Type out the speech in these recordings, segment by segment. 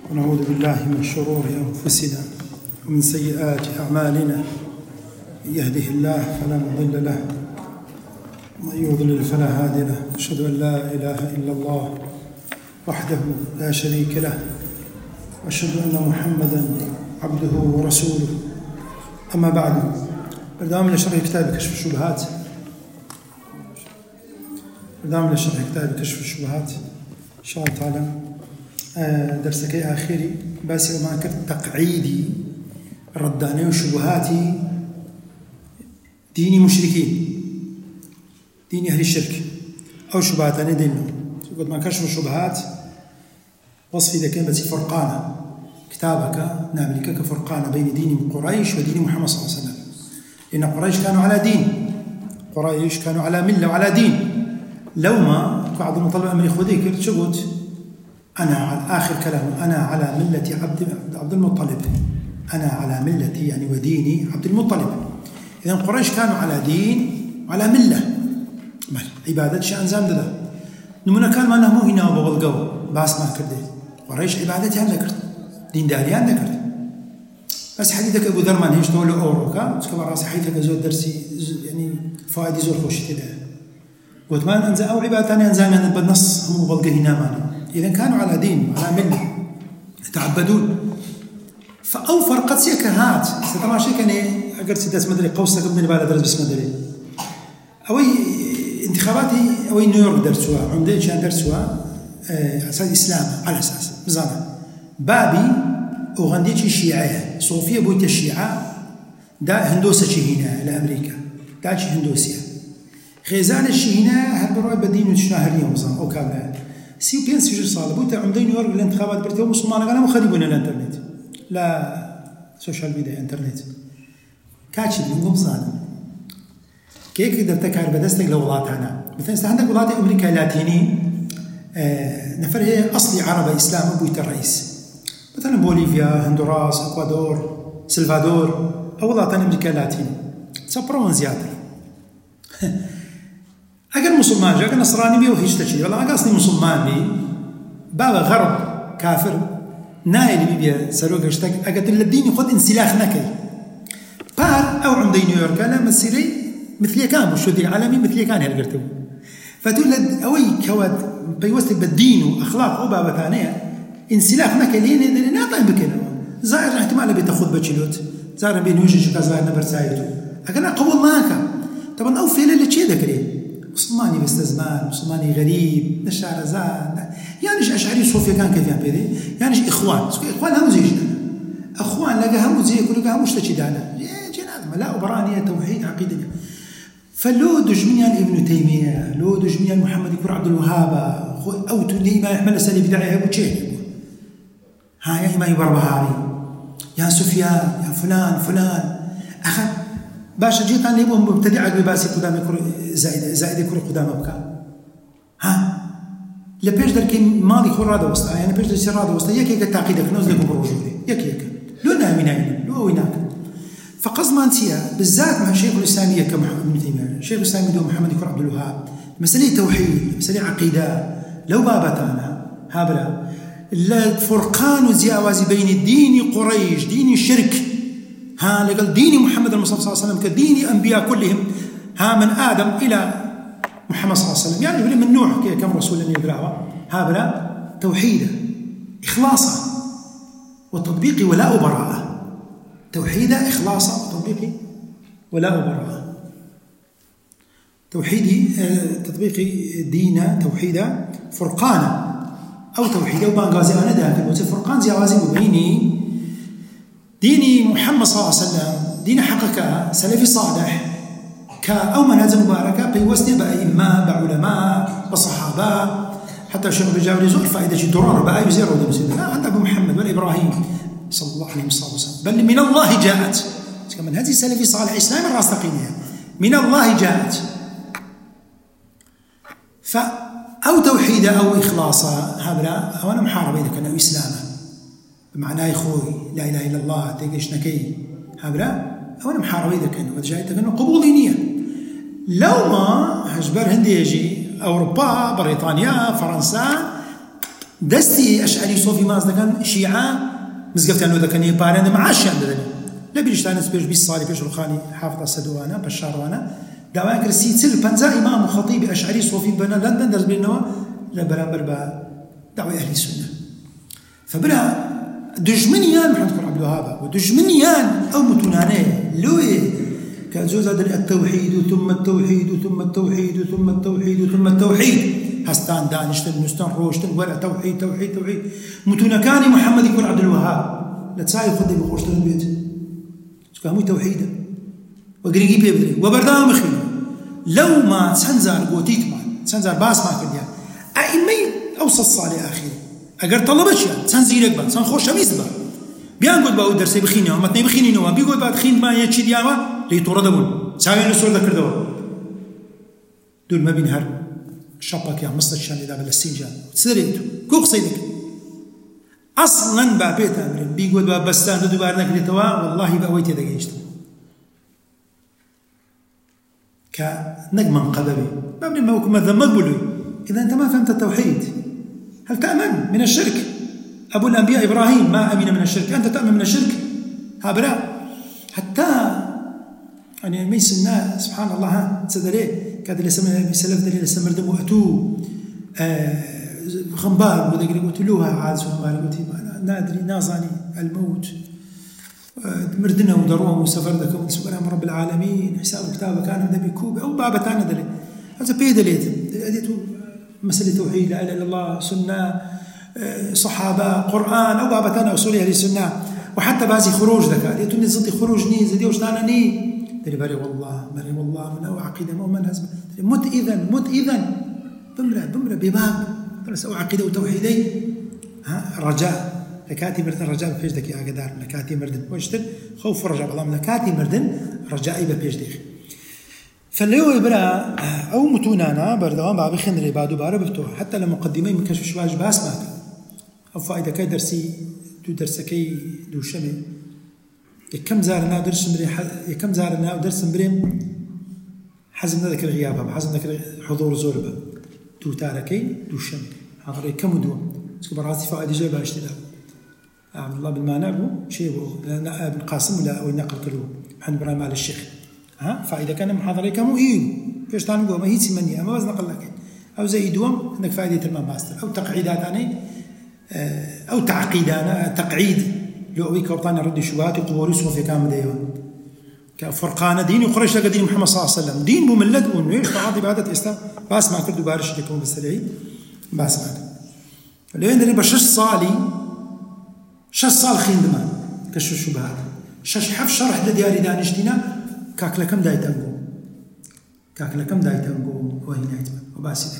ونعوذ بالله من شرور أنفسنا ومن سيئات أعمالنا. من يهده الله فلا مضل له ومن يضلل فلا هادي له. أشهد أن لا إله إلا الله وحده لا شريك له، وأشهد أن محمدا عبده ورسوله. أما بعد، بردام لشرح كتاب كشف الشبهات. إن شاء الله تعالى درسك آخري باسي وما كنت تقعيدي رداني وشبهاتي ديني مشركين، ديني أهل الشرك أو شبهاتني دينهم. قد ما كشف الشبهات وصفي ذا كان بس فرقانة كتابك نعملك كفرقانة بين دين قريش ودين محمد صلى الله عليه وسلم، لأن قريش كانوا على دين، قريش كانوا على ملة وعلى دين. لو ما بعض المطلب أمري خذيك شقوت أنا على آخر كلام، أنا على ملة عبد المطلب، أنا على ملتي يعني وديني عبد المطلب. إذن قريش كانوا على دين وعلى ملة عبادة شأن زام ده نمنا كان ما نهمو هنا وبغلقو باس ما كرده قريش عبادتي عن ذكرت دين داري عن ذكرت. بس حديثك أبو ذر ما نهيش تقول له أوروكا تكبر راسي حديثك زود درسي يعني فائدي زور خوش كده وثمان أنزل أو عبادتاني أنزل من بالنص هم بغلقه هنا مانا. إذن كانوا على دين على ملة يتعبدون. فأو فرقت سيكهات ستما شيء كان أقرد سيداس مدري قوسك ابن البالة درس بس مدري أوي انتخاباتي أوي نيويورك درسوها عمدين شان درسوها أساس إسلام على أساس مزانا بابي أغنديتي شيعية صوفية بويت الشيعة دا هندوسة هنا لأمريكا داش هندوسية غزال الشينا هالبروي بدين وتشناهر اليوم مزانا أو كابلا سيو بينس يجر صالة بويت عمدين نيويورك الانتخابات برتهم مسلمان قالوا مخربون الانترنت لا سوشيال ميديا انترنت كاتشي بينهم صالة كيف تقدر تكهر بدستك لولاتنا مثلا عندك ولات أمريكا اللاتيني نفر هي أصلي عربي إسلام بويت الرئيس مثلا بوليفيا هندوراس إكوادور سلفادور أو ولات أمريكا اللاتيني سبرون زيادة أجل مسلمان جاك نصراني بيه وهيش تشي والله أصلي مسلمان بيه بابا غرب كافر نايل بيه سلوك اشتاق أجل الدين يخد انسلاخ نكي بار أو عمدي نيويورك أنا مسيري مثلي كان مشهد عالمي مثلي كان هالقرتو فتقول أوي كواد بيوستك بالدين وأخلاق أو بابا ثانية انسلاخ نكي لين ناطع بكنا زائر احتمال بتاخذ بتشيلوت زائر بين وجهك كزائر نبرسايتو أكنا قبول معك طبعا أو فيلا اللي تشي ذكري مسلماني بستزمان مسلماني غريب نشعر زان يعني أشعري صوفيا كان كيف يعني يعني إخوان هم زيجنا أخوان لقى هم زي كل هم مش تشدانا جناد لا برانية توحيد عقيدة. فلو دجميا ابن تيمية لو دجميا محمد بن عبد الوهاب أو تدي ما يحمل سالي بدعي أبو تشيه ها يا إمام بربهاري يا سفيان يا فلان أخذ باشا جيت عن ليبهم مبتدع بباسي قدامي زائد كرة قدام أبكى ها لبيش در كي ماضي كل رادة وسط يعني بيش در سير رادة وسط يك التعقيدك نوز لكم بروجودي يك لو نامين لو ويناك. فقصد ما انتيا بالذات مع الشيخ الإسلامية كمحمد بن تيمية الشيخ الإسلامي دو محمد بن عبد الوهاب مسألة توحيد مسألة عقيدة لو بابتانا هابلا الفرقان وزياوازي بين الدين قريش دين الشرك ها لقال دين محمد المصطفى صلى الله عليه وسلم كدين أنبياء كلهم ها من آدم إلى محمد صلى الله عليه وسلم يعني من نوح كم رسول يدرعوا هابلا توحيدا إخلاصا وتطبيق ولاء وبراءة توحيدا إخلاصا وتطبيق ولاء وبراءة توحيدي تطبيق دين توحيدا فرقانا أو توحيدا وبانغازي أنا داخل وتفرقان زيوازي بيني ديني محمد صلى الله عليه وسلم دين حقك سلفي صالح أو منازل مباركة بيوسني بأئمة بعلماء بصحابة حتى الشيخ بجاوري زور فائدة درارة بأي زير ولا مسلم لا عند أبو محمد والإبراهيم صلى الله عليه وسلم بل من الله جاءت كمان هذه سلفي صالح إسلام الراستقينية من الله جاءت أو توحيدا أو إخلاصا هذا أو أنا محاربة إذا كان إسلاما بمعنى يخوي لا إله إلا الله تيجيش نكي هذا أو أنا محاربة إذا كان وجاءت كأنه قبول دينية لو ما هجبر هندي يجي أوروبا بريطانيا فرنسا دەستی ئەشعری سۆفی ماز دەکەن شیعە مزگەفتیان دەکەن پارێنە معاشیان دەدەن لە بیرشتانە پێش 20 ساڵی پێش ڕوخانی حافظ سەدوانە بەشاڕوانە داوای کرد 30-40 ئیمام و خەتیب ئەشعری سۆفی بنە لەندەن دەستبێنەوە لە بەرامبەر بە داوای ئەهلی سونە فبرا دژمنیان محمد کوڕ عەبدولوهاب و دژمنیان ئەو متونانەیە لۆیە کە زۆر دەڵێن التەوحید ثم التەوحید ثم التەوحید ثم التەوحید ثم التەوحید هەستان دانیشتن نووستن ڕۆشتن وەرە تەوحید تەوحید تەوحید متونەکانی محەممەدی کوڕ عەبدولوهاب لە چای خودی بخۆشتن بێت چکە هەمووی تەوحیدە وەگرنگی پێ بدرێت و بەردەوام بخوێنە لەو ما چەند زار گۆتیتمان چەند زار باسمان کردیان ئەئیمەی ئەو 100 ساڵی ئاخیر ئەگەر تەڵەبەچیان چەند زیرەک بن چەند خۆشەویست بن بیان گوت بە ئەو دەرسەی بخینەوە مەتنەی بخینینەوە بیگوت بات خوێندمان یەکی دیاوە لێی تووڕە دەبوون چاویان لە سۆر دەکردەوە دوور مەبین هەر شەپەکیان مستەکیان لێدا بە لە سینجان چ دەرێت کۆ قسەی دەکەن ئەسڵەن با پێتان برێن بیگوت بە بەستان دووبار نەکرێتەوە وەڵڵاهی بە ئەوەی تێدەگەیشتن کە نەک منقەبە بێ بابنێ مەوەکو مەذەممە بولوی إذا أنت ما فهمت التوحيد هل تأمن من الشرك أبو الأنبياء إبراهيم ما أمن من الشرك أنت تأمن من الشرك هابرا حتى يعني ميس الناس سبحان الله تسدري كاد اللي سمع سلف دليل اللي سمر دم وأتو خنبار وذا قلت لوها عاد سبحان قلت نادري نازاني الموت مردنا ودروهم وسفر ذاك سبحان رب العالمين حساب كتابه كان ذا بكوب أو بابتان دليل هذا بيدليت أديتو مسألة توحيد لا إله إلا الله سنة صحابة قرآن أو بابتان أصولي أهل السنة وحتى بعض خروج ذكاء ليتو نزلتي خروج ني زدي وشتانا ني تري باري والله من أو عقيدة مؤمن هزم مت إذن بمرة بباب بس أو عقيدة وتوحيدي رجاء لكاتي مردن رجاء بفيش دكي أقدار لكاتي مردن واشتر خوف رجاء بالله لكاتي مردن رجائي بفيش دكي فالليو يبرا أو متونانا بردوان بابي خندري بعدو بارا بفتوح حتى لما مقدمي من كشف شواج باس مات أو فائدة كي درسي دو درسكي دو شمي كم زارنا درس مريم كم زارنا درس مريم حزم ذكر غيابها حزم ذكر حضور زوربه دو تاركي دو شمي حضري كم دوم سكو براسي فائدة جايبها اشتغال عبد الله بن مانع شيء ابن قاسم ولا أو نقل كله محمد إبراهيم آل الشيخ فإذا كان محاضرة كمو فيش تانقوا ما هي سمنية ما وزن نقل لك أو زي دوم عندك فائدة الماء ماستر أو تقعيدات أو تعقيدانا تقعيد لو أبيك وطاني ردي شبهات وقوة رسوة في كامل ديوان كفرقان دين وقريش لقى دين محمد صلى الله عليه وسلم دين بملد ونويش فعاضي بعدة إسلام باس ما كردوا بارش لكم بالسلعي باس ما لأن اللي بشش صالي شش صال خيندما كشف شبهات شش حف شرح لدياري دانشتنا كاك لكم دايتانقو وهنا يتمن وباسدك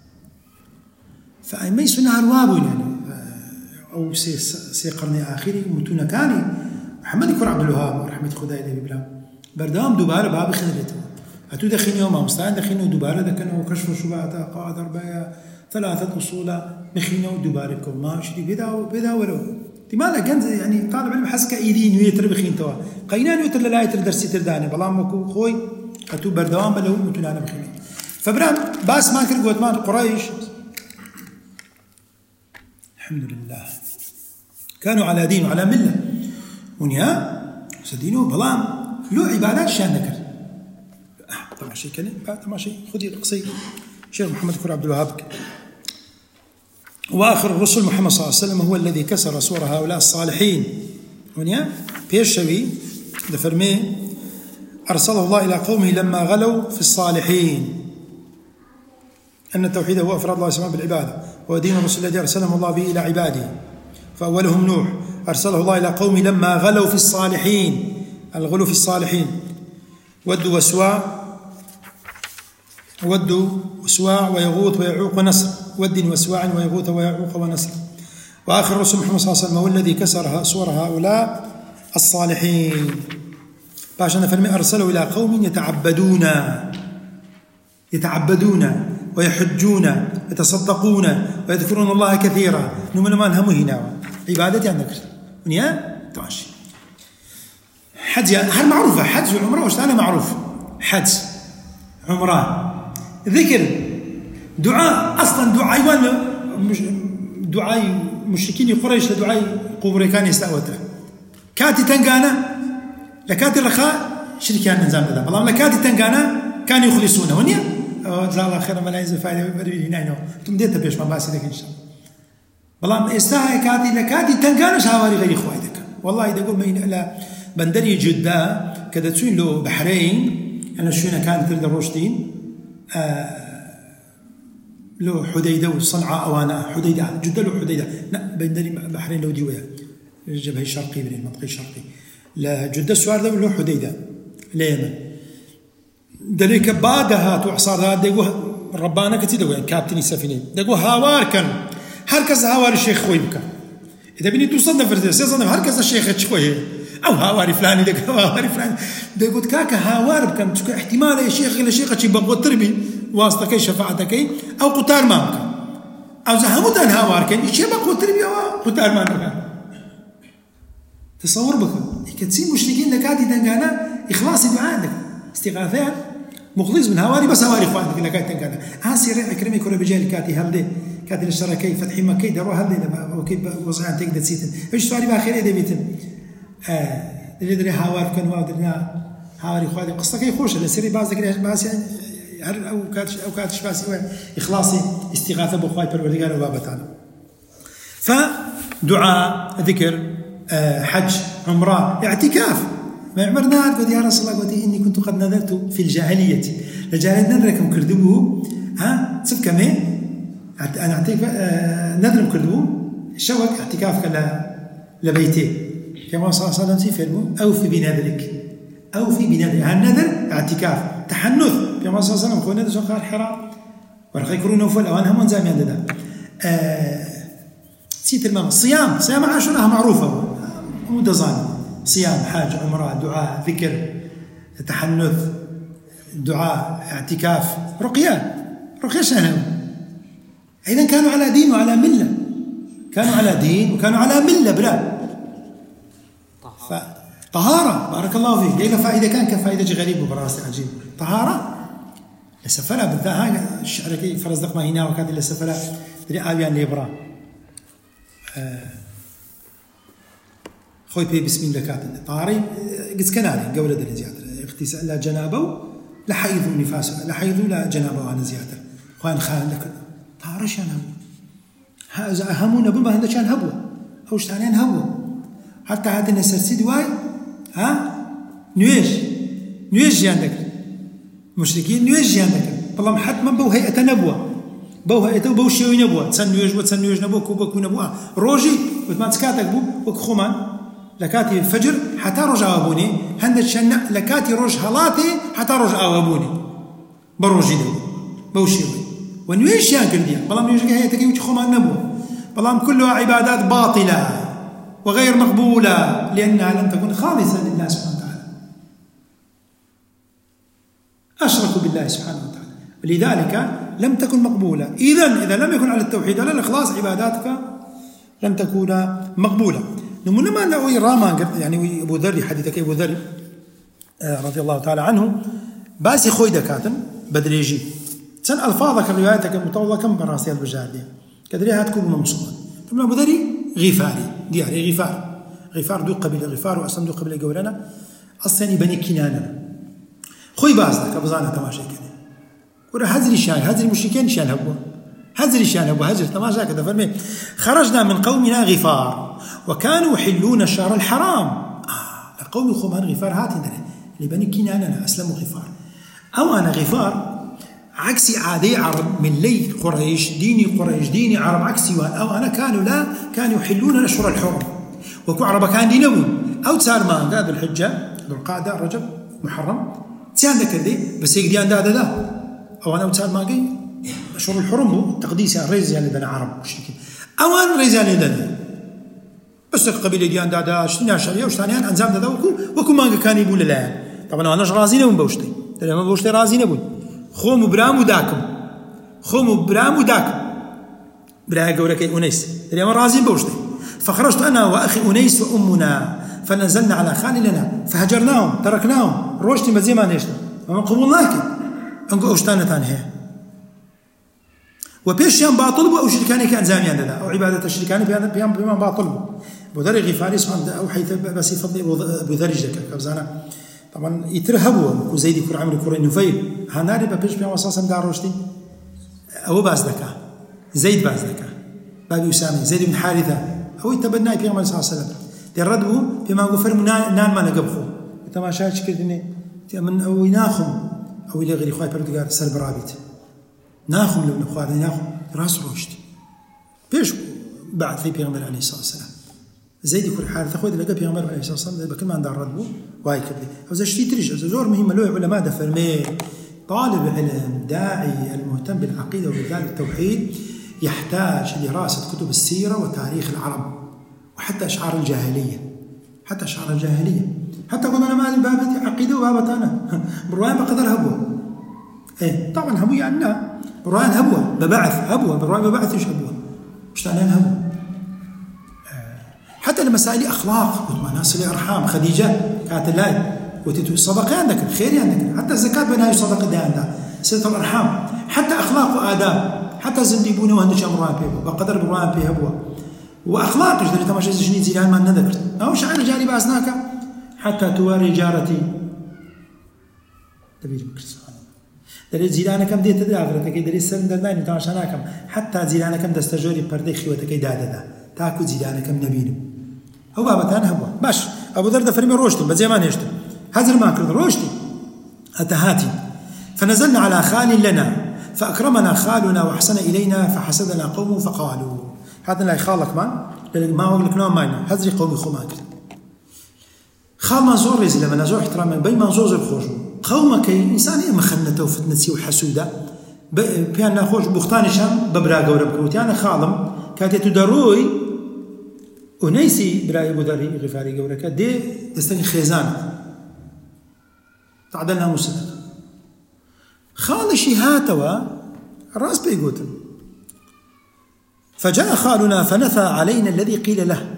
فأي سنة هروابو يعني أو سي قرن آخري متونا كاني محمد كور عبدالوهاب رحمة خداي لي بلا بردام دوباره باب خندرته أتو دخين يوم مستعد دخين دوباره دكنه كشف شبهات قاعد أربعة 3 أصول دخينه دوباره كوما شدي بدا ورو تمالا جنز يعني طالب علم حسك ايدين ويتر بخين توا قينان ويتر لا يتر درسي ترداني بلا مكو خوي اتو بردوام بلو متنانا بخين فبرام باس ما كل قوتمان قريش الحمد لله كانوا على دين وعلى مله ونيا سدينو بلام لو عبادات شان ذكر طبعا شيء كلام طبعا شيء خذي القصي شيخ محمد كور عبدالوهاب وآخر الرسل محمد صلى الله عليه وسلم هو الذي كسر صور هؤلاء الصالحين ونيا بيشوي دفرمي أرسله الله إلى قومه لما غلوا في الصالحين أن التوحيد هو إفراد الله سبحانه بالعبادة ودين الرسل الذي أرسله الله به إلى عباده فأولهم نوح أرسله الله إلى قومه لما غلوا في الصالحين الغلو في الصالحين ودوا وسواع ويغوث ويعوق ونسر ود وسواع ويغوث ويعوق ونسر وآخر الرسول محمد صلى الله عليه وسلم هو الذي كسر صور هؤلاء الصالحين باشا فرمي أرسله إلى قوم يتعبدون ويحجون يتصدقون ويذكرون الله كثيرا نمنا ما نهمه هنا عبادتي عندك ونيا تماشي حج هل معروفة حج وعمرة وش أنا معروف حج عمرة ذكر دعاء أصلا دعاء دوعای مشرکینی قڕیش لە دوعای قوبورەکانی ئێستاوەترە کاتی تەنگانە لە کاتی ڕەخا شریکیان ئەنجام دەدا بەڵام لە کاتی تەنگانە کان یخلصونەوە نییە جزا الله خێرە مەلای زەفایدە بەروی هیناینەوە تم دێتە پێشمان باسی دەکەین شەڵ بەڵام ئێستا هەیە کاتی لە کاتی تەنگانەش هاواری غەیری خوای دەکەن وەڵڵی دەگوڵ لە بەندەری جوددا کە دەچوین لۆ بەحرەین لە شوێنەکان تر دەڕۆشتین لو حديدة وصنعاء أوانا حديدة جدة لو حديدة لا بندري بحرين لو ديويا الجبهة الشرقي من المنطقة الشرقي لا جدة السوار ده لو حديدة اليمن دليك بعدها توعصار هذا دقوا ربانا كتير دقوا كابتني سفينة دقوا هاوار كان هركز هاوار الشيخ خويبك إذا بني توصلنا فرزة صدنا هركز الشيخ شوي أو هاواري فلاني دق هاواري فلاني دقوا كاك هاوار بكم احتمال يا شيخ إلى شيخ شيء بقوا تربي واسطة شفاعتك أو قطار مامك أو زهمت أن هاوارك شيء بقوا تربي أو قطار مامك تصور بك كتسين مشركين لكادي دنقانا إخلاص دعاء استغاثات مخلص من هواري بس هواري إخوانك لكادي دنقانا هاسي أكرمي كوري بجالي كاتي هالدي كاتي للشركي فتحي مكي دروا هالدي أو كيف وزعان تقدر تسيتن إيش سؤالي بآخر إيه دبيتن اللي دري هاوار كانوا ودرنا هاواري إخواني قصة كي خوش لسري بعض ذكر بعض يعني أو كاتش باسي إخلاصي استغاثة بأخوي بالوردقان وبابتانا فدعاء ذكر حج عمره اعتكاف ما عمرنا قلت يا رسول الله قلت إني كنت قد نذرت في الجاهلية لجاهلية نذركم كردبوه تصف كمان أنا أعطيك نذرم كردبوه شوك اعتكافك لبيتي كما صلى الله عليه وسلم فيلمه أوفي بنذرك أوفي بنذرك هالنذر اعتكاف تحنث كما صلى الله عليه وسلم خونا نذر سوق الحرام ورخ يكونوا نوفل أوان هم زامي عندنا نسيت المهم صيام عاشوراء معروفة مدزان صيام حاج عمره دعاء ذكر تحنث دعاء اعتكاف رقية شنو إذن كانوا على دين وعلى ملة كانوا على دين وكانوا على ملة بلا طهارة بارك الله فيك ليلة فائدة كان كفائدة غريبة براسي عجيب طهارة لسفلة بالذات الشعر كي فرز دقمة هنا وكاد لسفلة دري آبيان ليبرا خوي بي بسم الله كاتب طاري قد كناري قولة دري زيادة اغتسال لا جنابه لا حيض نفاسه لا حيض لا جنابه أنا زيادة خوان خان لك طاري شان هبو همون بما هندا شان هبو أوش تانين هبو حتى هذا النسرسي واي نويش عندك مشركين نويش عندك والله حتما بو هيئة نبوة بو هيئة بو شيء نبوة تسنويج نبوة كوبا نبوة روجي وما تسكاتك بو وكخمان لكاتي الفجر حتى رجع أبوني هندك شن لكاتي روج هلاتي حتى رجع أبوني بروجي بو شيء ونويش ياكل دي والله نويش هيئة كي وكخمان نبوة والله كلها عبادات باطلة وغير مقبولة لأنها لم تكن خالصة لله سبحانه وتعالى أشركوا بالله سبحانه وتعالى ولذلك لم تكن مقبولة إذا لم يكن على التوحيد ولا الإخلاص عباداتك لم تكون مقبولة نمونا ما نقول راما يعني أبو ذر حديثك أبو ذر رضي الله تعالى عنه باسي خوي دكاتن بدريجي سن ألفاظك روايتك المطولة كم براسي البجاردية كدريها تكون ممصوبة ثم أبو ذري غفاري دياري غفار دو قبيلة غفار وأسلم دو قبيلة قولنا أصلا بني كنانة خوي بازدك أبزانا تماشي كده ورا هزري مشركين شان هبوا هزر تماشا كده فرمي خرجنا من قومنا غفار وكانوا يحلون الشهر الحرام لقوم خمان غفار هاتنا لبني كنانة أسلموا غفار أو أنا غفار عكسي عادي عرب من لي قريش ديني عرب عكسي أو أنا كانوا يحلون الأشهر الحرم وكو عرب كان دينون أو تسار ما قاد الحجة ذو القعدة رجب محرم تسان ذكر دي بس يقديان دا أو أنا تسار ما قي أشهر الحرم تقديس ريزيان لدنا عرب مشركين أو أنا ريزيان لدنا بس قبيلة ديان دا شتنا شريعة وشتانيان أنزام دا وكو ما كان يقول لا طبعا أنا رازي نبون بوشتي لما بوشتي رازي نبون خوم برام وداكم براها قولك أنيس اليوم رازين بوشتي فخرجت أنا وأخي أنيس وأمنا فنزلنا على خالي لنا فهجرناهم تركناهم روشتي مزي ما نيشنا وما قبولناك أنكو أشتانة تانية وبيشيان باطل أو شركاني كان زاميان لنا أو عبادة الشركاني بيان باطل أبو ذر الغفاري سبحانه أو حيث بس يفضل أبو ذر جدك كبزانا طبعا يترهبوا وزيد كور عمرو كور نفيل هناري ببيش بيان وصاصا دار روشتي أو باز ذكاء زيد باز ذكاء بابي أسامة زيد بن حارثة أو يتبنى في عمر صلى الله عليه وسلم يردوا بما غفر نان ما نقبخو تماشا شكرني من أو يناخم أو إلى غير إخوة بردقار سر برابط ناخم لابن إخوة ناخم راس روشت بيش بعد في بيغمبر عليه الصلاة والسلام زيد يكون حارث أخوة لقى بيغمبر عليه الصلاة والسلام بكل ما عنده ردبو واي كبدي أو زي شتي تريج زور مهمة له علماء دفرمي طالب علم داعي المهتم بالعقيدة وبذلك التوحيد يحتاج لدراسة كتب السيرة وتاريخ العرب وحتى أشعار الجاهلية حتى قلنا أنا ما أعلم بابتي عقيدة وبابت أنا برواية بقدر هبوة إيه طبعا هبوة يعني برواية هبوة ببعث هبوة برواية ببعث إيش هبوة مش تعنين هبوة حتى المسائل أخلاق قلت ما ناصل أرحام خديجة كانت الله وتتو الصدقة عندك الخير عندك حتى الزكاة بناء الصدقة ده عندها صلة الأرحام حتى أخلاق وآداب حتى زنديبونه وهندش أمران بيه بقدر برواية بيه هبوة وأخلاق إيش دريت ماشي زشني زيلان ما نذكر أو شعر جاري بأسناك حتى تواري جارتي تبي بكرسان دري زيلان كم ديت تدافر تكيد دري سن دناني تماشانا كم حتى زيلان كم دستجوري بردخي وتكيد دادا تاكو زيلان كم نبيل هو بابتان هو باش أبو ذر دفرمي روشتي بزي ما نشتي هذا ما كرد روشتي أتهاتي فنزلنا على خال لنا فأكرمنا خالنا وأحسن إلينا فحسدنا قومه فقالوا هذا لا يخالك ما هو لك نوع ماينا هذري قومي خماك خال ما زور رزي لما نزور احترام بي ما زور الخوجو قومك إنسان مخنته وفتنتي وحسودة بيان ناخوش بختاني شام ببراغ وربكوت يعني خالم كانت تدروي ونيسي براي أبو ذر غفاري قولك دي تستني خيزان تعدلنا مسلم خال شهاتوا الرأس بيقوتن فجاء خالنا فنثى علينا الذي قيل له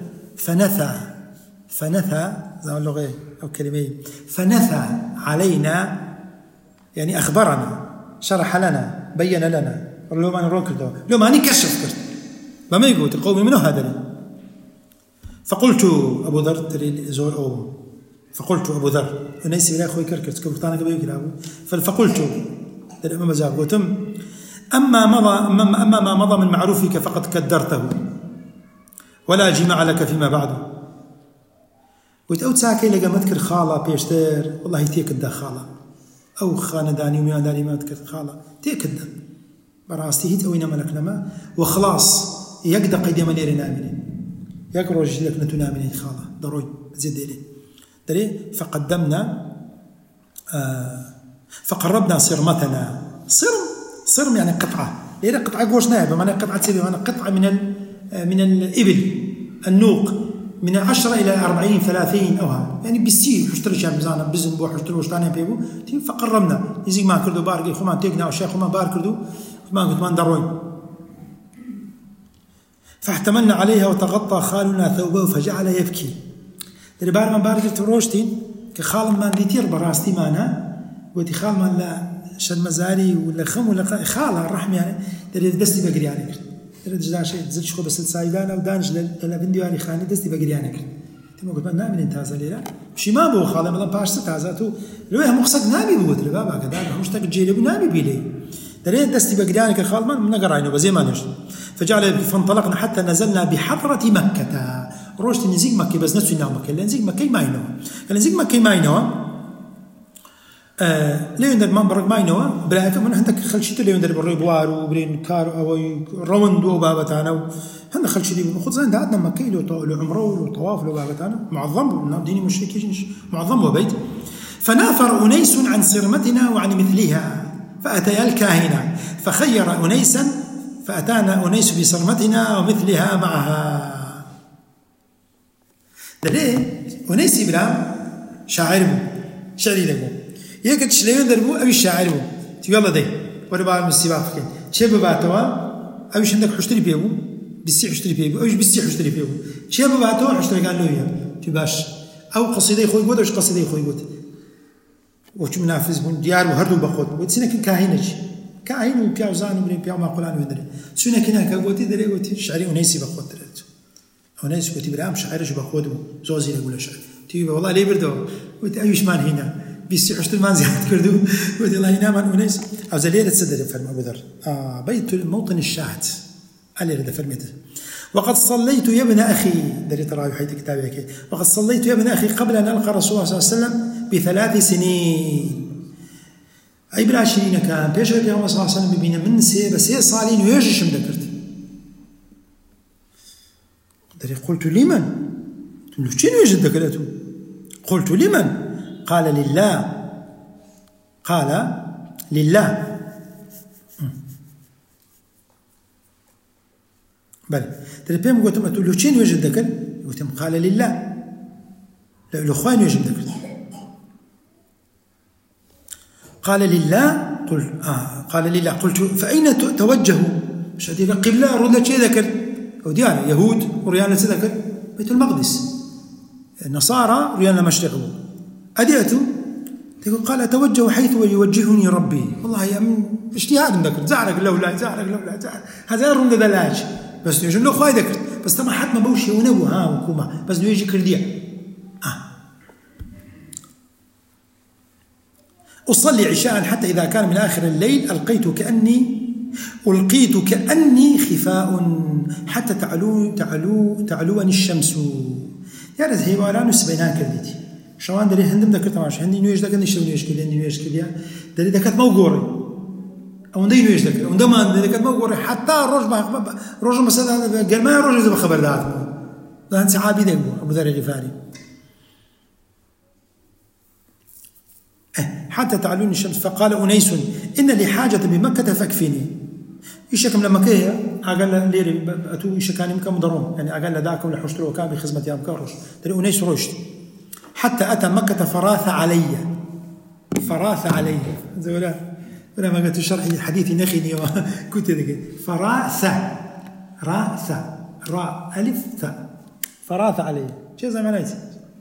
فنثى زي اللغة أو كلمة فنثى علينا يعني أخبرنا شرح لنا بين لنا لو ما نروك لو ما نكشف كرت ما يقول قومي منه هذا فقلت أبو ذر تري زور أو فقلت أبو ذر ونيسي بلا أخوي كركت كبرتانا قبل كلامه فقلت الإمام زاب وتم أما ما مضى من معروفك فقد كدرته ولا جماع لك فيما بعده وتأوت ساكي لقى مذكر خالة بيشتر والله تيكد خالة أو خانداني وميانداني ما تذكر خالة تيكد براستي هيت أوينا ملك لما وخلاص يقدر قيد منير نامنين يقرأ جلك نتنامنين خالة ضروي زد إليه دري فقدمنا فقربنا صرمتنا صرم يعني قطعة ليه قطعة قوش نائبة معناها قطعة سيبه معناها قطعة من الإبل النوق من 10 إلى 40 30 أوها يعني بالسيل حشتري شاب بزانا بزن بو حشتري وشتاني بيبو فقربنا يزيق ما كردو بارقي خمان تيقنا وشيخ خمان بار كردو ما قلت ما ندروي فاحتملنا عليها وتغطى خالنا ثوبه فجعل يبكي دري بار من بارقي تروشتين كخال ما نديتير براستي مانا قلت خال ما لا شد مزاري ولا خم ولا خالة الرحم يعني دري دستي بقري يعني دري جدا شيء زلش خو بس السايدان ودانج للابنديواني خاني دستي بقري يعني تما قلت ما نامن انتازا ليلا شي ما بو خالة ملا باش تازاتو لو هي مقصد نامي بو دري بابا كذا مشتاق جيلي بنامي بيلي دري دستي بقري يعني كخال ما نقراينو بزي ما نش فجعل فانطلقنا حتى نزلنا بحضرة مكة روشت نزيق مكة بس نسوي نام مكة لان نزيق مكة ما ينوى كان نزيق مكة ما ينوى ليه ندر ما برق ما ينوى بلاك من عندك خلشيت ليه ندر بالريبوار وبرين كار أو روند وبابتانا هن خلشيت بنخذ زين عندنا مكة له عمره وله طواف له بابتانا معظم ديني مشركين معظم وبيت فنافر أنيس عن صرمتنا وعن مثلها فأتيا الكاهنة فخير أنيسا فأتانا أنيس بصرمتنا ومثلها معها دليه أنيس إبراهيم شاعري له يكاد شلون دربو أبي الشاعر تيلا ده وربع المسيبات كين شيء ببعتوا أبيش عندك حشتري بيبو بيسي حشتري بيبو أبيش بيسي حشتري بيبو شيء ببعتوا حشتري قال له يا تباش أو قصيدة خوي بود وش قصيدة خوي بود وش منافس بون ديار وهردو بخود وتسينك كاهنج كاين وبياو زان وبياو ما قولان ويدري سنة كنا كقولتي دري قولتي شعري ونيسي بقول دريت ونيسي قولتي برام شعرش بقول زوزي نقول شعر تيجي والله ليه بردو قلت أيش مان هنا بيسي عشت المان زيادة كردو قلت الله هنا من ونيس أو زليلة تصدر فرم أبو ذر بيت الموطن الشاهد اللي رد فرمته وقد صليت يا ابن أخي دري ترى حيث كتابك وقد صليت يا ابن أخي قبل أن ألقى رسول الله صلى الله عليه وسلم ب3 سنين أي بلا 20 كان بيش غير الله صلى الله عليه وسلم ببينا من بس صالين ويجيش مذكرت دري قلت لمن شنو يجد ذكرته قلت لمن قال لله قال لله بل ترى قلت له شنو يجد ذكر قلت قال لله لا الاخوان يجد ذكر قال لله قلت قال لله قلت فأين توجهوا مش هذه قبلة رد شيء ذكر أو ديانة يهود وريانا ذكر بيت المقدس النصارى ريانا مشرقه أديته تقول قال توجه حيث يوجهني ربي والله يا اجتهاد ذكر زعرك لولا زعرك لولا هذا يرون دلاج بس يجي له خواي ذكر بس طبعا حتى ما بوش ونبو وكوما بس يجي كردية أصلي عشاء حتى إذا كان من آخر الليل ألقيت كأني خفاء حتى تعلوني الشمس يا ريت هي ولا نسبينها كرديتي شوان دري هندم ذكرت ماش هندي نيوش ذكر نشتري نيوش كلي نيوش كلي دري ذكرت موجوري أو ندي نيوش ذكر أو دمان ذكرت موجوري حتى روج مثلا قال ما روج إذا بخبر ذات ده صحابي ده أبو ذر الغفاري حتى تعلوني الشمس فقال أنيس إن لي حاجة بمكة فاكفيني يشكم لما كيه أقل ليري أتو يشكاني مكان مضرون يعني أقل ذاك ولا حشتروا كان بخدمة يا مكرش ترى أنيس رشد حتى أتى مكة فراث علي ولا ما قلت الشرح الحديث نخني كنت ذكر فراث راء ألف ثاء فراث علي شو زي ما نايت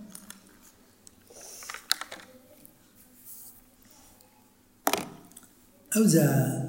أوزع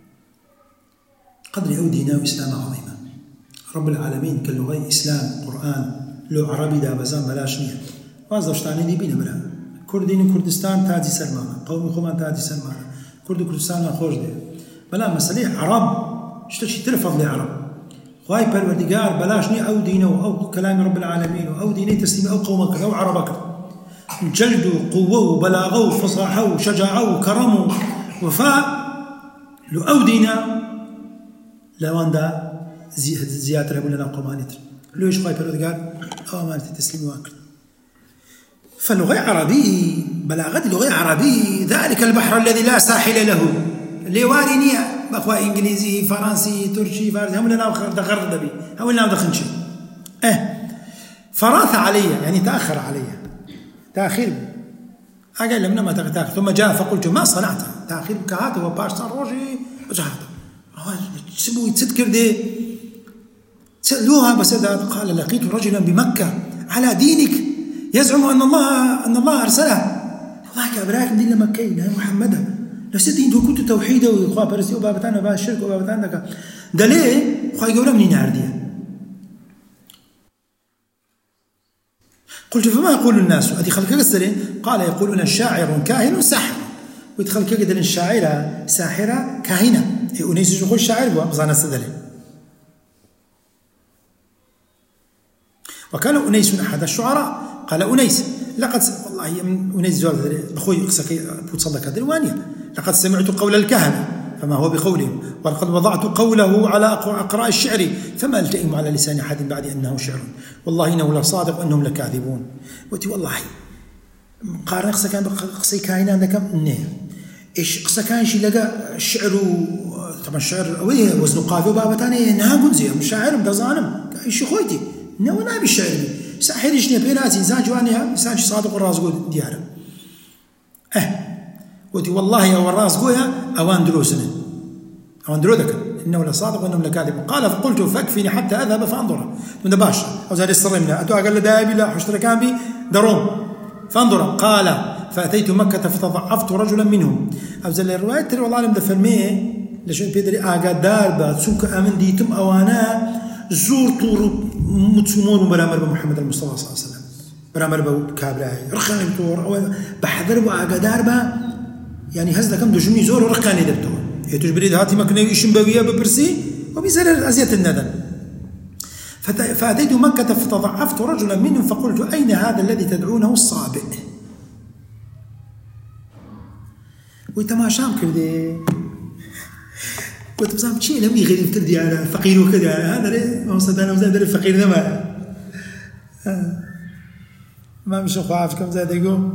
قدر أودينا إسلام عظيما رب العالمين كاللغة إسلام قرآن لو عربي دا بزان بلاشنية وازدشتاني دي بينا بلا كردين كردستان تاجي سلمانا قومي خومان تاجي سلمانا كرد كردستان خوش دي بلا مسألة عرب اشتشي تلفظ لي عرب خواهي بالوردقار بلاشني أو دينه أو كلام رب العالمين أو ديني تسليم أو قومك أو عربك جلد وقوة وبلاغة وفصاحة وشجاعة وكرم وفاء لو أودينا لوان دا زيادة ربنا لنا قمانيتر لو إيش خايف الرد قال أو ما تسليم واكل فاللغة عربي بلاغة اللغة عربي ذلك البحر الذي لا ساحل له اللي واريني بأخوة إنجليزي فرنسي تركي فارسي هم لنا دغرد بي هم لنا دخنشي فراث علي يعني تأخر علي تأخير أقل لمن ما تأخر ثم جاء فقلت ما صنعت تأخير كهاته وباش صار روجي وجهاته تسبوي تذكر دي سألوها بس قال لقيت رجلا بمكة على دينك يزعم أن الله أرسله الله كأبراك من دين مكة يا محمد لسدين دو كنت توحيده وإخوة برسي وبابتانا بها الشرك وبابتانا ده ليه أخوة يقولون منين عردية قلت فما يقول الناس أدي خلقك السرين قال يقولون الشاعر كاهن ساحر ويتخلقك قدر الشاعرة ساحرة كاهنة أنيس يقول الشاعر بزانا سدلي وكان أنيس أحد الشعراء قال أنيس لقد والله أنيس زوال أخوي قصك بتصدق دلوانيا لقد سمعت قول الكهنة فما هو بقولهم ولقد وضعت قوله على أقراء الشعر فما التئم على لسان أحد بعد أنه شعر والله إنه لصادق وأنهم لكاذبون قلت والله قارن قصة كان قصي كاهنة عندك منين إيش قصة كان شيء لقى الشعر طبعا الشعر ويه وزن قافي وبابا تاني ناقول زي مش شاعر مدزانم إيش خويتي نو نبي الشعر ساحر إيش نبيلات إنسان جوانها إنسان صادق والراس قول دياره قلت والله يا والراس قويا أوان دروسنا أوان درودك إنه لصادق وإنهم لكاذب قال فقلت فاكفني حتى أذهب فانظر من دباشا أو زاد السرمنا أتوا أقل دائبي لا حشتر كان بي دروم فانظر قال فأتيت مكة فتضعفت رجلا منهم أو زال الرواية ترى والله لم دفرميه لشوي بيدري ئاگادار بە چونکە ئەمن دیتم ئەوانە زۆر تووڕ و مچمۆر و بەرامبەر بە محەممەد المستەفا صلی الله علیه وسلم بەرامبەر بە کابرای ڕخەنی تۆڕ ئەوە بە حەدەر و ئاگادار بە یعنی هەز دەکەم دژمنی زۆر و ڕقانی دەبتەوە توش برید هاتی مەکنەوی ئیشم بەویە بپرسی وبزرر أزية الندم. فأتيت مكة فتضعفت رجلا منهم فقلت أين هذا الذي تدعونه الصابئ؟ ويتماشام كردي قلت بزعم شيء لم يغير تردي على فقير وكذا هذا ليه ما صدقنا وزاد الفقير ده ما مش خواف كم زاد يقول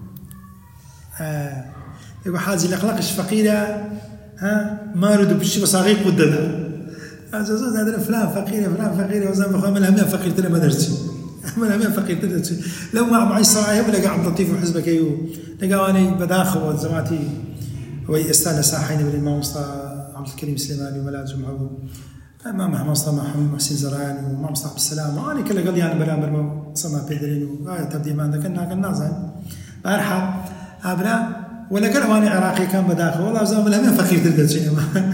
يقول حاجي الأخلاقش فقيرة ما رد بشي مصاغي قدنا أجازات هذا فلان فقيرة وزاد بخوام الهمين فقير ترى ما درتي الهمين فقير ترى لو معي الصراحة ولا قاعد لطيف وحزبك أيوه لقاني بداخل وزماتي هو استانس ساحين بالإمام عبد الكريم السليماني وملاذ جمعه امام مصطفى محمد محسن زراني وامام مصطفى عبد السلام وانا كل قال يعني برامبر صما بيدرين وتبدي ما عندك كنا نازل مرحب ابرا ولا قال وانا عراقي كان بداخل والله زعما لما فقير تلقى شيء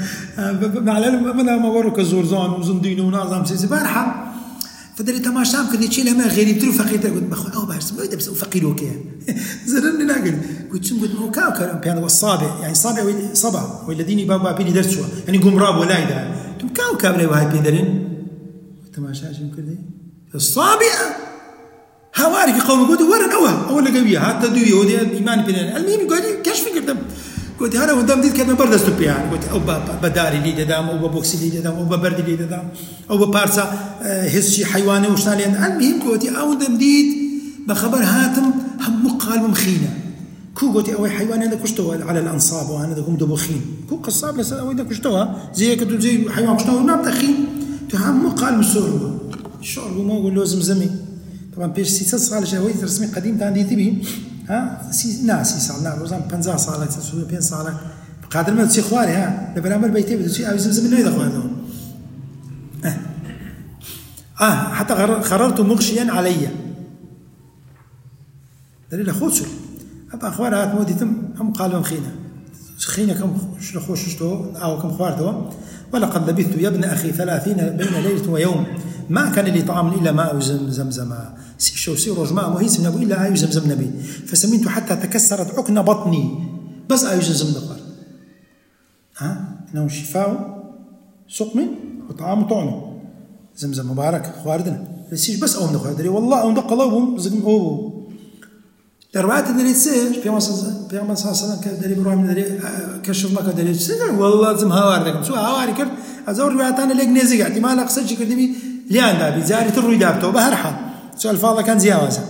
ما ورك الزورزان وزندين ونازم سيسي مرحب فدري تماشام كنت شيء لما غير يبتلو فقير قلت بخو او باش ما يدبس فقير وكيا زرني لاقل قلت مو كاو كان الصابع يعني صابع صبع والذين بابا بيني درسوا يعني قمراب ولا يدا تم كاو كامل وهاي بيدرين تماشا شو كردي الصابع هوارك قوم قلت ورن اول قويه حتى دويه ودي ايمان بين المهم قلت كيش فكرت قلت انا ودام ديت كلمه برد استبيان قلت او بداري لي دام او بوكسي لي دام او برد لي دام او بارسا هسي حيواني وشنالي المهم قلت او دام ديت بخبر هاتم هم مقال مخينه كو قلت او حيوان هذا كشتوه على الانصاب وانا دكم دبخين كو قصاب لس او ده كشتوه زي كدو زي حيوان كشتوه ما بتخين تهم مقال مسور الشعر ما يقول له زمزمي طبعا بيش 6 صار شوي رسمي قديم عندي تبي ها ناسي صار لا روزان 50 صار 500 صار قادر ما تسي خواري ها لبرامر بيتي بدي او زمزم اللي يدخل هذول حتى خررت مغشيا علي دليل خوتشو ابا اخوارات موديتم هم قالوا خينا كم شخوشتو او كم خوارتو ولقد لبثت يا ابن اخي 30 بين ليله ويوم ما كان لي طعام الا ماء زمزم سي روج ماء مهيس نبي الا اي زمزم نبي فسمنت حتى تكسرت عكن بطني بس اي زمزم دقر انه شفاء سقم وطعام طعم زمزم مبارك خواردنا بس او ندخل دري والله او ندق الله زقم او الروايات اللي تصير في مصر صلى كدري بروح دري كشف لك دري والله زم هواردكم شو هوارك ازور روايات انا ليك نزق احتمال اقصد شي كدبي ليان دابي زاري تروي دابته بهرحل سؤال فاضل كان زياوزه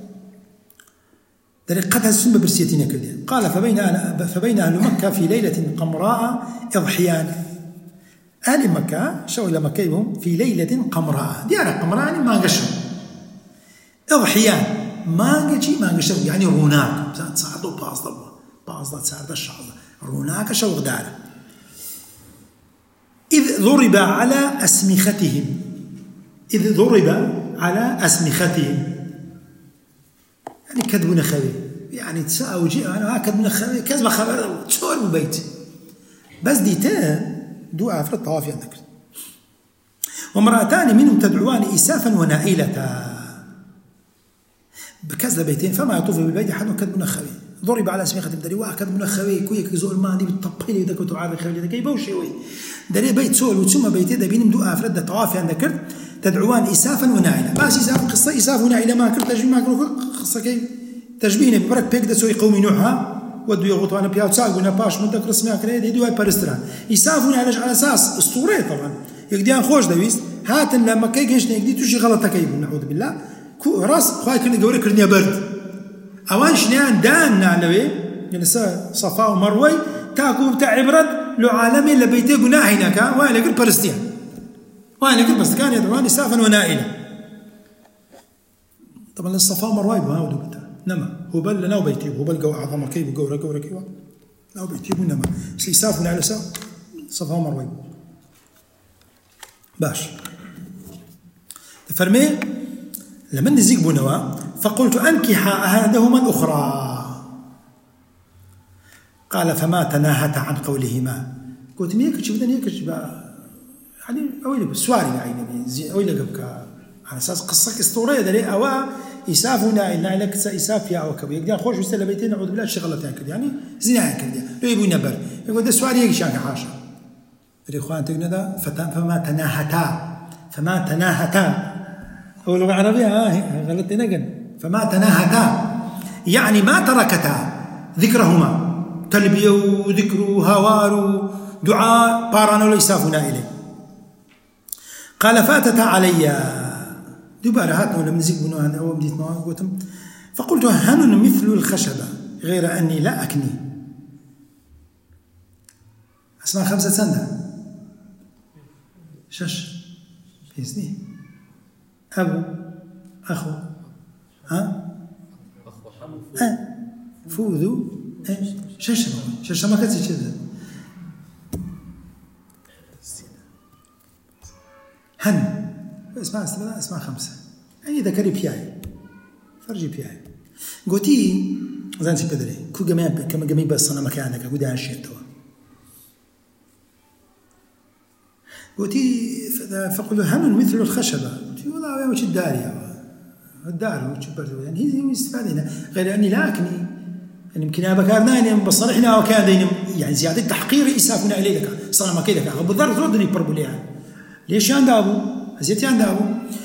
دري قد السم برسيتنا كدي قال فبين اهل مكه في ليله قمراء اضحيان اهل مكه شو الى مكيهم في ليله قمراء ديار قمراء ما قشوا اضحيان ما قشوا يعني روناك صعدوا باص صعد الشعب روناك شو غداره إذ ضرب على أسمختهم يعني كذب نخوي يعني تساء وجيه أنا كذب نخوي كذب خبر تشور ببيت بس ديتان دعاء في الطواف عندك وامرأتان منهم تدعوان إسافا ونائلة بكذا بيتين فما يطوف بالبيت أحد كذب نخوي ضرب على اسمختهم دري كذب نخوي كويك زول ما عندي بالطبيل إذا كنت عارف خلي ذاك يبوشي وي دري بيت سول وتسمى بيت ده بينم دعاء في الطواف عندك تدعوان إسافا ونائلة بس قصة إساف ونائلة ما كرت تجمع قصة كي تشبيهنا ببرك بيك ده سوي قومي نوحها ودو يغطوا أنا بياو تساقونا باش مدك رسمها كريدة يدوها بارستران إساف ونائلة على أساس أسطوري طبعا يقديان خوش دويست هاتن لما كي جيشنا يقدي تجي غلطة كيبو نعوذ بالله راس خواهي كرني قوري كرني برد أوان شنيان دان نعلوي يعني صفا ومروي تاكو بتاع عبرد لو عالمي لبيتي قناع هناك وين يقول فلسطين وين يقول بس كان يدعوان إسافا ونائلة طبعا الصفا ومروي بهاودو بتاع نما هو بل لنا وبيتي هو بل جو أعظم كيف قورة كيف لا وبيتي نما إساف ونائلة صفا ومروي باش تفرمي لما نزيق بنوا فقلت أنكح أحدهما الأخرى قال فما تناهت عن قولهما قلت ميك بدنا هيك يعني أويل سواري يعني زي أويل قبك على أساس قصة أسطورية ده أو يسافونا إن لك يساف يا أو كبير يقدر خوش ويستلا بيتين نعود بلا شغلة تاكل يعني زنا كذا لو يبون نبر يقول ده سواري هيك شان حاشا الإخوان تقولنا ده فما تناهتا أو لغة عربية غلط نجن فما تناهتا يعني ما تركتا ذكرهما تلبية وذكر وهوار ودعاء بارانو ليسافنا إليه. قال فاتتا علي دوباره هاتنا لم نزيق بنوها أو بديت نوها فقلت هن مثل الخشبة غير أني لا أكني. أسمع 5 سنة شش بيزني أبو أخو فوذو شش ما كتسي كذا هن اسمع 5 يعني ذكري بياي فرجي بياي قوتي زانسي بدري كو جميع كما جميع بس أنا مكانك أقول ده الشيء توا قوتي فقلت هن مثل الخشبة قلت والله يا وش الدار وش برضو يعني هي استفادة غير أني لا أكني يعني يمكن أبكارنا بصرحنا وكان يعني زيادة تحقير إسافنا إليك صار ما كذا أبو الضر ردني بربوليان ليش عند أبو أزيتي عند أبو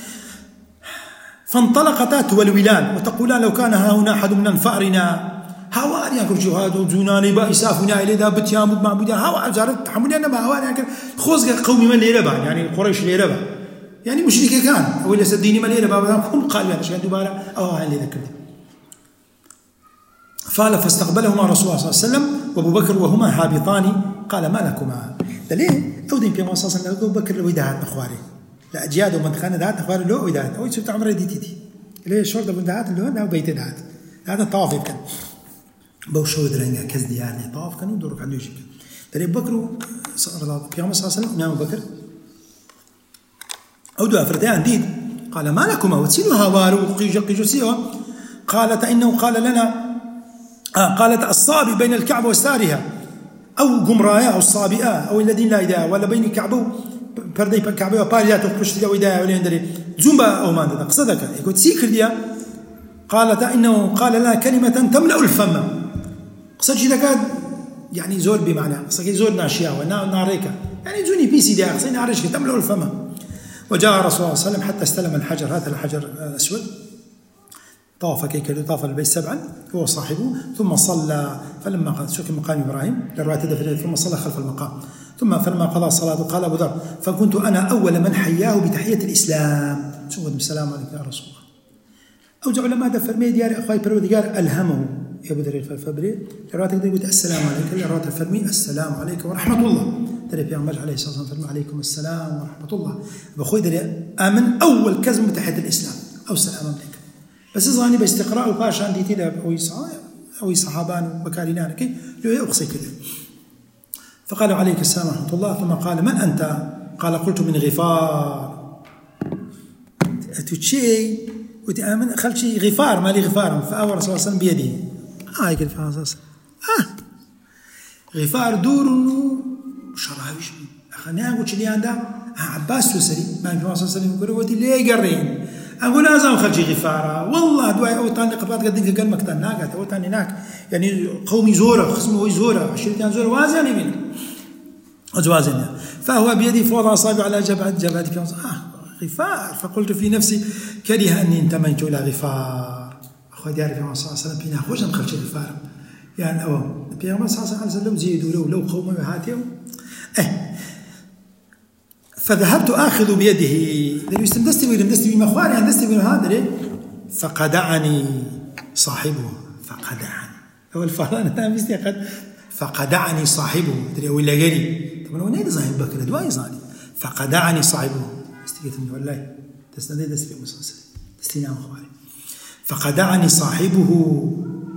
فانطلقتا تولولان وتقولان لو كان ها هنا أحد من أنفارنا هواري أكل جهاد وزوناني بقى إسافنا إلي ذا بتيام معبودان هوا جارت تحملي أنا ما هواري أكل خوز قومي من ليربا يعني قريش ليربا يعني مشركة كان أو إلا سديني من ليربا هم قالوا هذا شيء دوباره أو هاي ذكرني. قال فاستقبلهما رسول الله صلى الله عليه وسلم وابو بكر وهما هابطان قال ما لكما دليل أودين في مصاص أن أبو بكر لو يدهات نخواري لا أجياد ومن خان دهات نخواري لو يدهات أو يسوي عمره دي ليه شرطة من دهات اللي هو أو بيت دهات هذا الطواف كان بوشوا درنجا كز ديارني طواف كانوا يدورك على يجيب دليل بكر صلى الله عليه وسلم أبو بكر أو دو أفرتان ديد قال ما لكما وتسيلوا هوارو قيجو سيوا قالت إنه قال لنا قالت الصابي بين الكعبة وستارها أو قمرايا أو الصابئة أو الذين لا إداء ولا بين الكعبة بردي الكعبة وباريات وقشت لا إداء ولا يندري زومبا أو ما ندري قصدك يقول سيكر ديا قالت إنه قال لنا كلمة تملأ الفم قصد شيء ذكاد يعني زور بمعنى قصد زور ناشيا وناريكا يعني زوني بيسي ديا قصد ناريش تملأ الفم وجاء رسول الله صلى الله عليه وسلم حتى استلم الحجر هذا الحجر الأسود طاف كيكل طاف البيت 7 هو صاحبه ثم صلى فلما سكن مقام إبراهيم للرواية تدفل ثم صلى خلف المقام ثم فلما قضى الصلاة قال أبو ذر فكنت أنا أول من حياه بتحية الإسلام سوى السلام عليك يا رسول الله أوجع علماء دفر مي ديار أخوي بروديجار ألهمه يا أبو ذر الفبري للرواية تقول السلام عليك للرواية الفرمي السلام عليك ورحمة الله ترى في عمر عليه الصلاة والسلام عليكم السلام ورحمة الله بأخوي دري آمن أول كزم بتحية الإسلام أو السلام عليكم بس ظاني باستقراء وباش عندي تلا أو صحابان وبكارينان كي لو يأخذ كذا فقالوا عليك السلام ورحمة الله ثم قال من أنت؟ قال قلت من غفار أتوشي وتأمن خلت شيء غفار ما لي غفار فأول رسول الله صلى الله عليه وسلم بيده هاي كيف أساس غفار دور شراويش أخني أقول شلي عندها عباس وسري ما في رسول الله يقول ودي ليه قرين أقول لازم خلشي غفارة والله دواء أو تاني قبلات قديك قال مكتان ناقة أو تاني ناك يعني قومي زورة خصمه زورة عشرتان زورة وازني منه أزوازني فهو بيدي فوضى أصابع على جبهتي غفار فقلت في نفسي كره أني انتميت إلى غفار أخوي دياري في صلى الله عليه وسلم بينا خوش نخلشي غفار يعني أو بينا صلى الله عليه وسلم زيدوا لو قومي وهاتيهم فذهبت آخذ بيده دستي مخواري دستي هذا فقدعني صاحبه أول فرانة فقدعني صاحبه دري ولا غيري طبعا هو نادي صاحب بكر دواي زاني فقدعني صاحبه استيقظت والله تسندي دستي مسلسل دستينا مخواري فقدعني صاحبه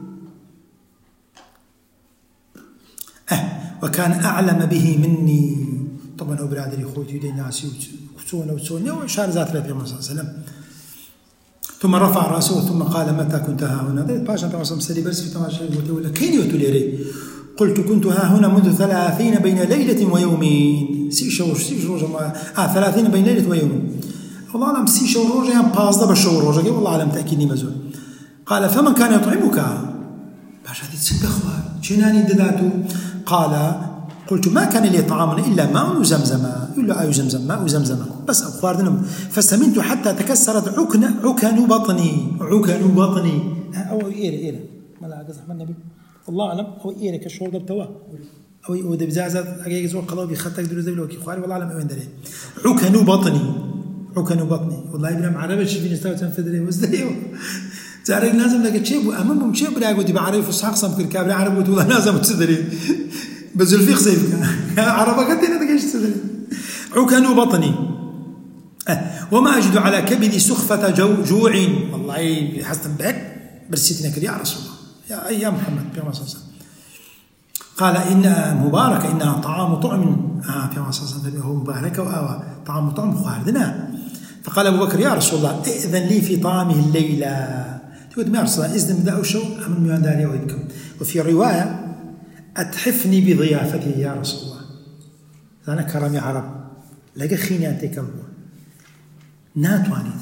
وكان أعلم به مني طبعا أبرادري خوتي يدي ناسي وتسوني وشار ذات النبي صلى الله عليه وسلم ثم رفع رأسه ثم قال متى كنت ها هنا باشا باشا مسلي بس في تماشى قلت له كين يوتوليري قلت كنت ها هنا منذ 30 بين ليلة ويومين 30 بين ليلة ويوم والله أعلم 6 شهور روجة يعني بازده بالشهور روجة والله أعلم تأكيدني مزول. قال فمن كان يطعمك باش هذه تسد أخوة جناني دداتو. قال قلت ما كان لي طعام إلا ماء وزمزم يقول له آي زمزم ماء وزمزم بس أخواردنم فسمنت حتى تكسرت عكن بطني أو إيرة ما لا قصح من النبي الله أعلم أو إيرة كالشهور دبتوا أو ده بزازات أجي زور قضاء بيخطك دروز دبلو كي خواري والله أعلم أوين دري عكن بطني والله يبرم عربش في نستوى تنفذ وزدريو تعرف لازم لقيت شيء وأمامهم شيء بلا قلت بعرف وصحق صم كل كابل عرب وتقول لازم تدري بزلفيق سيفك عربك أنت تقيش تدري عكن بطني وما أجد على كبدي سخفة جوع والله حسن بك برسيتنا كذي يا رسول الله يا محمد صلى الله عليه وسلم. قال إن مبارك إنها طعام طعم في الله صلى الله عليه وسلم هو مبارك وآوى طعام طعم خواردنا. فقال أبو بكر يا رسول الله إذن لي في طعامه الليلة تقول ما رسول الله إذن بدأ شو أمن ميوان داري ويبكم. وفي رواية أتحفني بضيافته يا رسول الله أنا كرامي عرب لقى خيني أنت كلبه ناتوانيت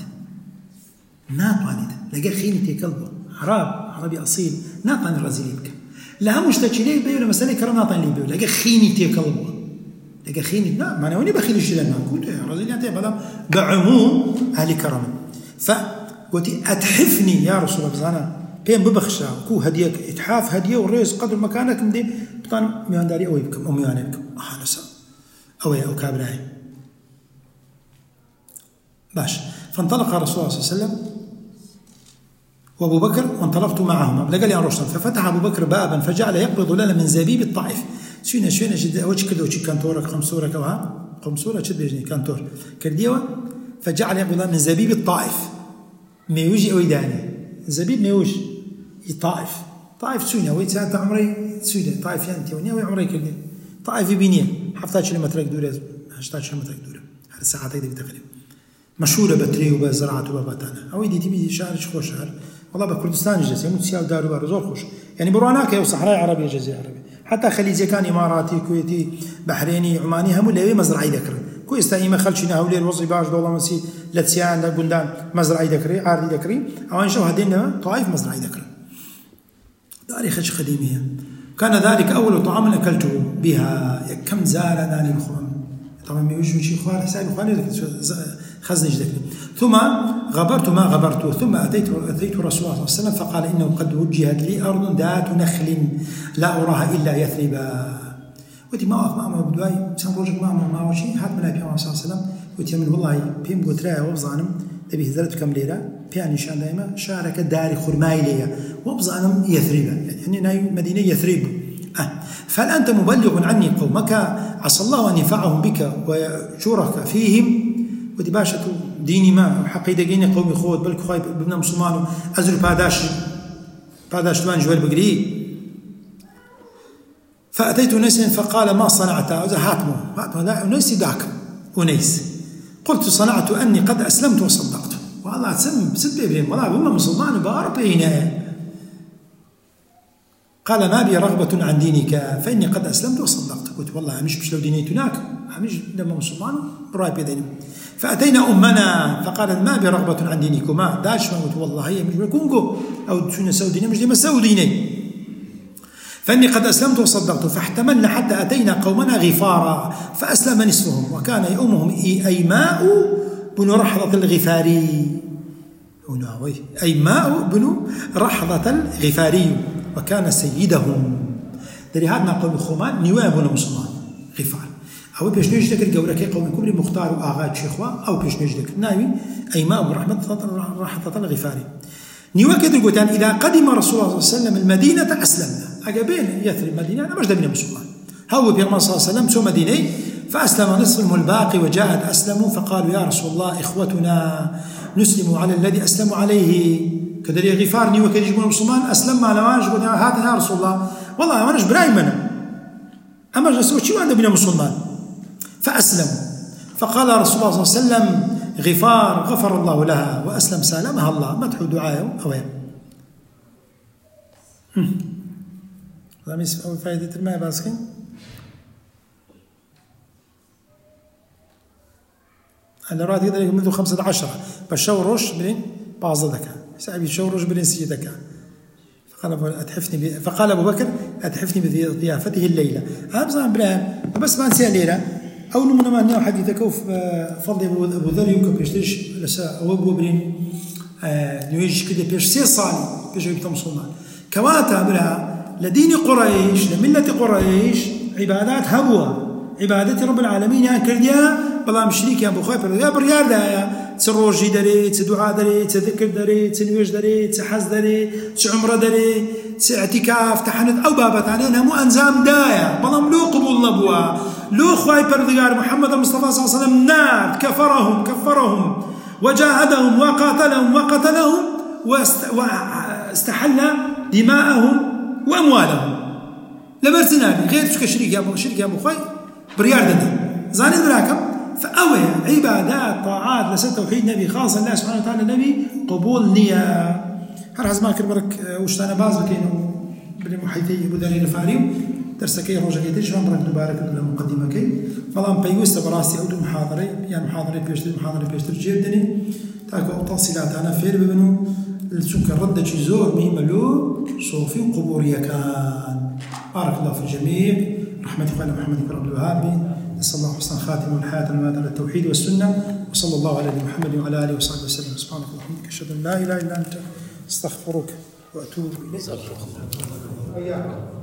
لقى خيني تكلبه عربي أصيل ناطن الرزيل يبكى لا مشتكي ليه بيو لما سألي كرام ناطن لي بيو لقى خيني تكلبه لقى خيني لا ما أنا وني بخيل الشيء لنا قلت يا رزيل أنت بلا بعموم أهل كرام. فقلت أتحفني يا رسول الله بزانا بين ببخشة كو هدية إتحاف هدية والرئيس قدر مكانك مدي بطان ميان داري أو يبكم أو ميان يبكم نسا أو كابراهيم باش. فانطلق رسول الله صلى الله عليه وسلم وأبو بكر وانطلقت معهما لقى لي عن رشد ففتح أبو بكر بابا فجعل يقبض لنا من زبيب الطائف شوينا جد وجه كده وجه كانتورك خمسورك وها خمسورة شد بيجني كانتور كرديوة فجعل يقبض من زبيب الطائف ميوجي أو يداني زبيب ميوج طائف سوينا ويتساعد عمري سوينا طائف يعني تيوني وعمري كردي طائف بينيه 17 كيلومتر دوره 18 كيلومتر دوره هذا ساعات هيك تقريبا مشهوره بتري وبزراعه وبباتانا او يدي تبي شهر خوش شهر والله بكردستان جزء يموت سياو دارو بارزور خوش يعني بروناك يا صحراء عربيه جزيره عربيه حتى خليجي كان اماراتي كويتي بحريني عماني هم اللي مزرعي ذكر كويس تايما خلشنا هولي الوصي باش دوله مسي لتسيان لبندان مزرعي ذكري عارضي ذكري او ان شو هدينا طائف مزرعي ذكر تاريخ قديميه. كان ذلك اول طعام اكلته بها كم زارنا للخوان طبعا ما يوجد شيء خوان حسابي خوان خزنج ذكري. ثم غبرت ثم اتيت رسول الله صلى الله عليه وسلم فقال انه قد وجهت لي ارض ذات نخل لا اراها الا يثربا وتي ما بدواي سان روجك ما شيء حد من النبي صلى الله عليه وسلم وتي من والله بيم قترايا وبزانم تبي هزرت كم ليره في نشان دائما شارك داري خرماي ليا وبزانم يثربا يعني ناي مدينه يثرب فهل انت مبلغ عني قومك عسى الله ان ينفعهم بك ويجورك فيهم ودي باشا ديني ما حقيقة جيني قومي خود بلك خايب ابن مسلمان أزر باداش دوان جوال بقري. فأتيت أنيس فقال ما صنعت هاتمو لا أنيس داك أنيس قلت صنعت أني قد أسلمت وصدقت والله تسلم ست بيبين والله هم مسلمان باربينا. قال ما بي رغبة عن دينك فإني قد أسلمت وصدقت قلت والله مش لو دينيت هناك مش لما مسلمان براي بيدين. فأتينا أمنا فقالت ما بي رغبة عن دينكما داش ما قلت والله هي مش كونغو أو تشونا سوديني مش دي مسوديني فإني قد أسلمت وصدقت. فاحتملنا حتى أتينا قومنا غفارا فأسلم نصفهم وكان يؤمهم أيماء بن رحضة الغفاري أيماء بن رحضة الغفاري وكان سيدهم دريهاتنا قوم خومان نواب بن مسلمان غفار أو بيش نجدك الجورة كي قوم كبري مختار وآغاد شيخوا أو بيش نجدك ناوي أيماء برحمة الغفاري نيوا كده قلتان إذا قدم رسول الله صلى الله عليه وسلم المدينة أسلمنا أجابين يثرب المدينة أنا مش دبنا مسلمان هو بيرمان صلى الله عليه وسلم سو مدينة فأسلم نصفهم الباقي وجاءت أسلموا فقالوا يا رسول الله إخوتنا نسلم على الذي أسلموا عليه كدري غفار نيوا كده يجيبون مسلمان أسلم على واش قلنا هذا يا رسول الله والله ما نش براي منا أما جلسوا شو عند بنا مسلمان فأسلموا فقال رسول الله صلى الله عليه وسلم غفار غفر الله لها وأسلم سالمها الله مدح دعاءه أوين زعما أو فائدة الماء باسكن أنا رأيت كده منذ 15 بشورش بلين بعض ذكاء سأبي شورش بلين سيدك فقال أبو بكر أتحفني بضيافته الليلة أبصر إبراهيم بس ما نسي الليلة أو نمنا ما نيو حديثك وف فضل أبو ذر يمكن بيشتريش لسا أو أبو برين نيويج كده بيش سي صالي بيش يبتم صومان كواتا بلا لدين قريش لملة قريش عبادات هبوة عبادة رب العالمين يعني كرديا بلا مشريك يا أبو خايف يا بريار دايا تروجي داري تدعاء داري تذكر داري تنويج داري تحز داري تعمر داري اعتكاف تحنث أو بابت علينا مو أنزام دايا بلا لو قبول نبوة لو خايف بردقار محمد المصطفى صلى الله عليه وسلم نار كفرهم وجاهدهم وقتلهم واستحل دماءهم وأموالهم لبرتنا غير شريك يا أبو خايف بريار داري زاني دراكم فأوي عبادات طاعات لسد توحيد نبي خاصة الله سبحانه وتعالى نبي قبول نية هر حزما كربرك وشتانا باز بكينو بلي محيثي أبو ذري الفاريو درسكي روجا كيتي شلون برك دوبارك بلا مقدمة كي بلان بيوست براسي أو محاضري يعني محاضري بيشتر جيدني تاكو تفصيلات أنا فير ببنو السكر رد شي زور مهمة له صوفي قبورية كان بارك الله في الجميع رحمة الله محمد بن عبد الوهاب نسأل الله حسن الخاتمة والحياة الممات على التوحيد والسنة وصلى الله على محمد وعلى آله وصحبه وسلم سبحانك اللهم وبحمدك أشهد أن لا إله إلا أنت أستغفرك وأتوب إليك.